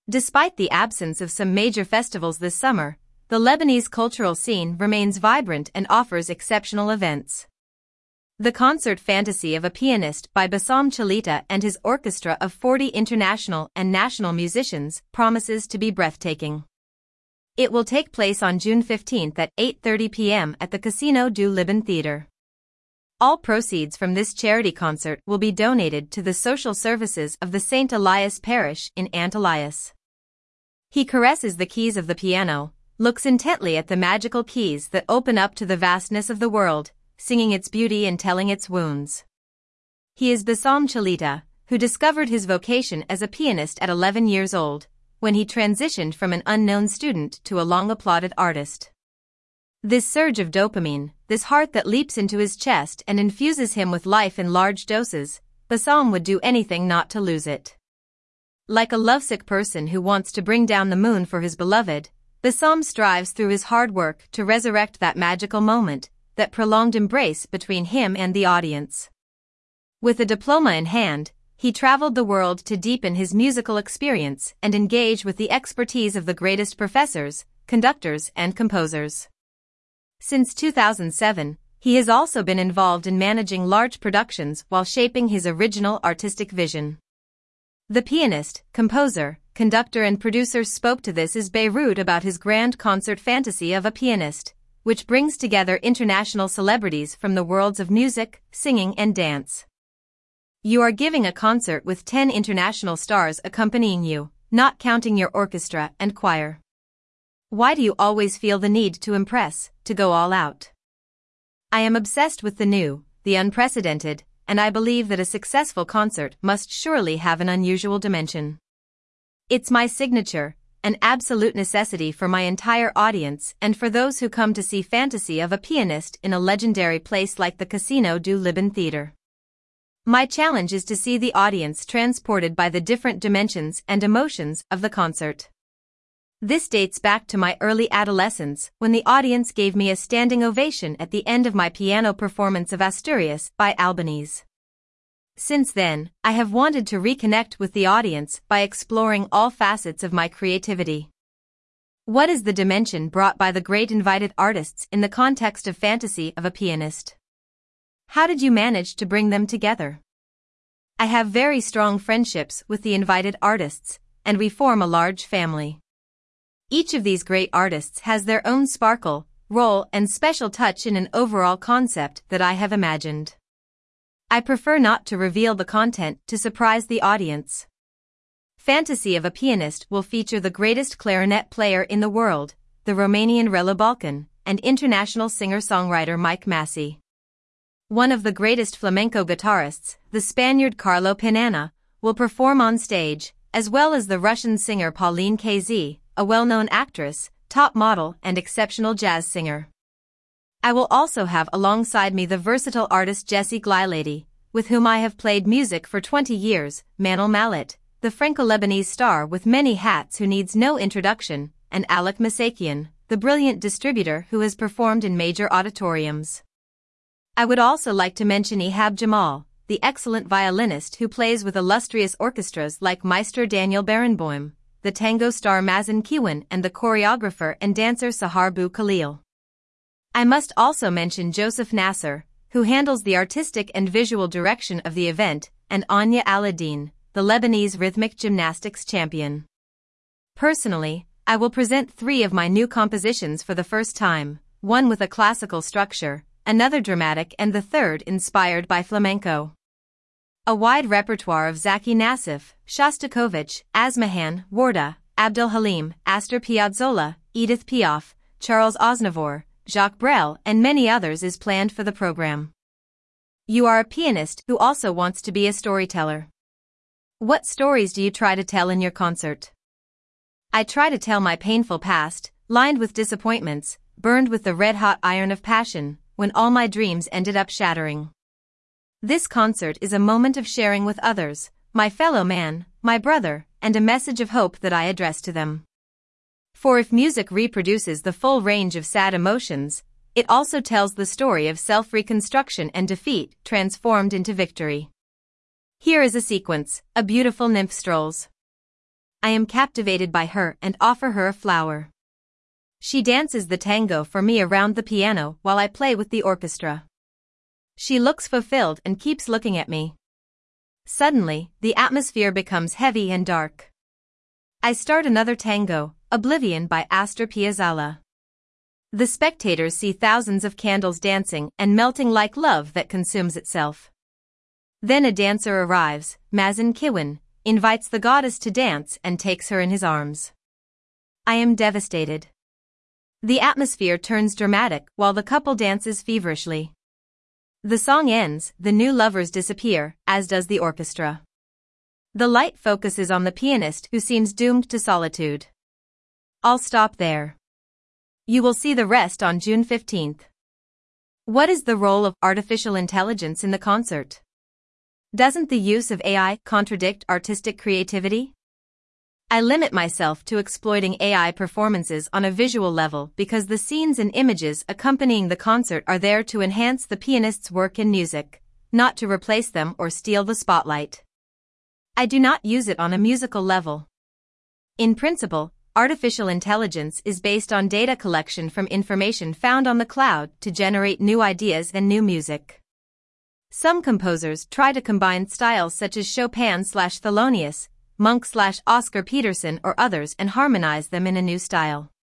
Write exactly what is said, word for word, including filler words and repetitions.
Despite the absence of some major festivals this summer, the Lebanese cultural scene remains vibrant and offers exceptional events. The concert Fantasy of a Pianist by Bassam Chalita and his orchestra of forty international and national musicians promises to be breathtaking. It will take place on June fifteenth at eight thirty p m at the Casino du Liban Theatre. All proceeds from this charity concert will be donated to the social services of the Saint Elias Parish in Ant Elias. He caresses the keys of the piano, looks intently at the magical keys that open up to the vastness of the world, singing its beauty and telling its wounds. He is Bassam Chalita, who discovered his vocation as a pianist at eleven years old, when he transitioned from an unknown student to a long-applauded artist. This surge of dopamine, this heart that leaps into his chest and infuses him with life in large doses, Bassam would do anything not to lose it. Like a lovesick person who wants to bring down the moon for his beloved, Bassam strives through his hard work to resurrect that magical moment, that prolonged embrace between him and the audience. With a diploma in hand, he traveled the world to deepen his musical experience and engage with the expertise of the greatest professors, conductors, and composers. Since two thousand seven, he has also been involved in managing large productions while shaping his original artistic vision. The pianist, composer, conductor and producer spoke to This Is Beirut about his grand concert Fantasy of a Pianist, which brings together international celebrities from the worlds of music, singing and dance. You are giving a concert with ten international stars accompanying you, not counting your orchestra and choir. Why do you always feel the need to impress, to go all out? I am obsessed with the new, the unprecedented, and I believe that a successful concert must surely have an unusual dimension. It's my signature, an absolute necessity for my entire audience and for those who come to see Fantasy of a Pianist in a legendary place like the Casino du Liban Theatre. My challenge is to see the audience transported by the different dimensions and emotions of the concert. This dates back to my early adolescence when the audience gave me a standing ovation at the end of my piano performance of Asturias by Albanese. Since then, I have wanted to reconnect with the audience by exploring all facets of my creativity. What is the dimension brought by the great invited artists in the context of Fantasy of a Pianist? How did you manage to bring them together? I have very strong friendships with the invited artists, and we form a large family. Each of these great artists has their own sparkle, role, and special touch in an overall concept that I have imagined. I prefer not to reveal the content to surprise the audience. Fantasy of a Pianist will feature the greatest clarinet player in the world, the Romanian Relu Balkan, and international singer-songwriter Mike Massey. One of the greatest flamenco guitarists, the Spaniard Carlo Pinana, will perform on stage, as well as the Russian singer Pauline K Z, a well-known actress, top model, and exceptional jazz singer. I will also have alongside me the versatile artist Jessie Glylady, with whom I have played music for twenty years, Manal Mallet, the Franco-Lebanese star with many hats who needs no introduction, and Alec Masakian, the brilliant distributor who has performed in major auditoriums. I would also like to mention Ihab Jamal, the excellent violinist who plays with illustrious orchestras like Maestro Daniel Barenboim, the tango star Mazen Kiwan and the choreographer and dancer Sahar Bou Khalil. I must also mention Joseph Nasser, who handles the artistic and visual direction of the event, and Anya Aladdin, the Lebanese rhythmic gymnastics champion. Personally, I will present three of my new compositions for the first time, one with a classical structure, another dramatic and the third inspired by flamenco. A wide repertoire of Zaki Nassif, Shostakovich, Asmahan, Warda, Abdul Halim, Astor Piazzolla, Edith Piaf, Charles Aznavour, Jacques Brel and many others is planned for the program. You are a pianist who also wants to be a storyteller. What stories do you try to tell in your concert? I try to tell my painful past, lined with disappointments, burned with the red-hot iron of passion, when all my dreams ended up shattering. This concert is a moment of sharing with others, my fellow man, my brother, and a message of hope that I address to them. For if music reproduces the full range of sad emotions, it also tells the story of self-reconstruction and defeat transformed into victory. Here is a sequence, A Beautiful Nymph Strolls. I am captivated by her and offer her a flower. She dances the tango for me around the piano while I play with the orchestra. She looks fulfilled and keeps looking at me. Suddenly, the atmosphere becomes heavy and dark. I start another tango, Oblivion by Astor Piazzolla. The spectators see thousands of candles dancing and melting like love that consumes itself. Then a dancer arrives, Mazin Kiwin, invites the goddess to dance and takes her in his arms. I am devastated. The atmosphere turns dramatic while the couple dances feverishly. The song ends, the new lovers disappear, as does the orchestra. The light focuses on the pianist who seems doomed to solitude. I'll stop there. You will see the rest on June fifteenth. What is the role of artificial intelligence in the concert? Doesn't the use of A I contradict artistic creativity? I limit myself to exploiting A I performances on a visual level because the scenes and images accompanying the concert are there to enhance the pianist's work and music, not to replace them or steal the spotlight. I do not use it on a musical level. In principle, artificial intelligence is based on data collection from information found on the cloud to generate new ideas and new music. Some composers try to combine styles such as Chopin slash Thelonious Monk slash Oscar Peterson or others and harmonize them in a new style.